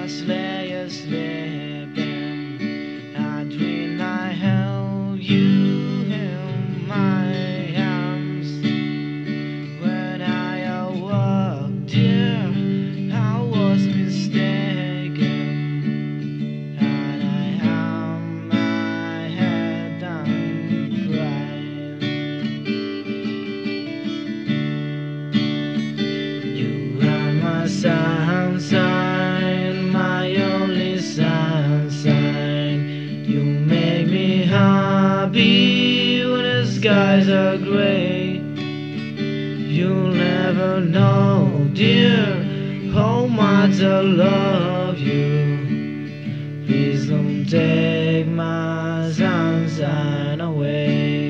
lay sleeping, I dream I held you in my arms. When I awoke, dear, I was mistaken, and I hung my head and cried. You are my sunshine, my only sunshine. You make me happy when the skies are gray. You'll never know, dear, how much I love you. Please don't take my sunshine away.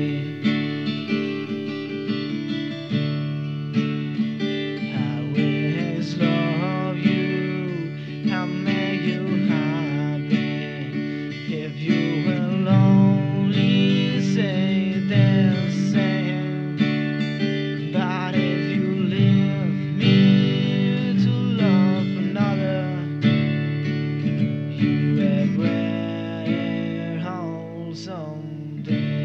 I always love you, I'll make you happy. If you will only say the same. But if you leave me to love another, you regret it all someday.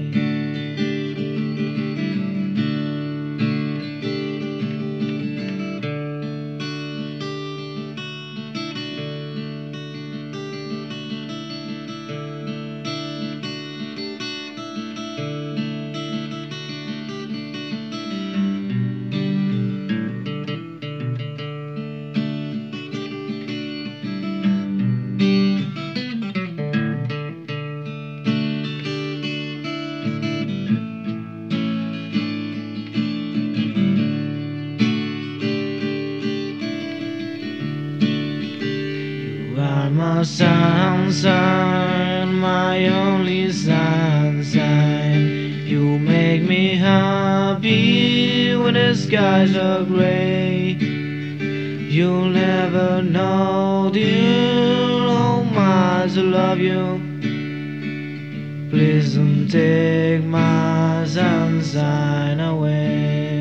You are my sunshine, my only sunshine. You make me happy when the skies are gray. You'll never know, dear, how much I love you. Please don't take my sunshine away.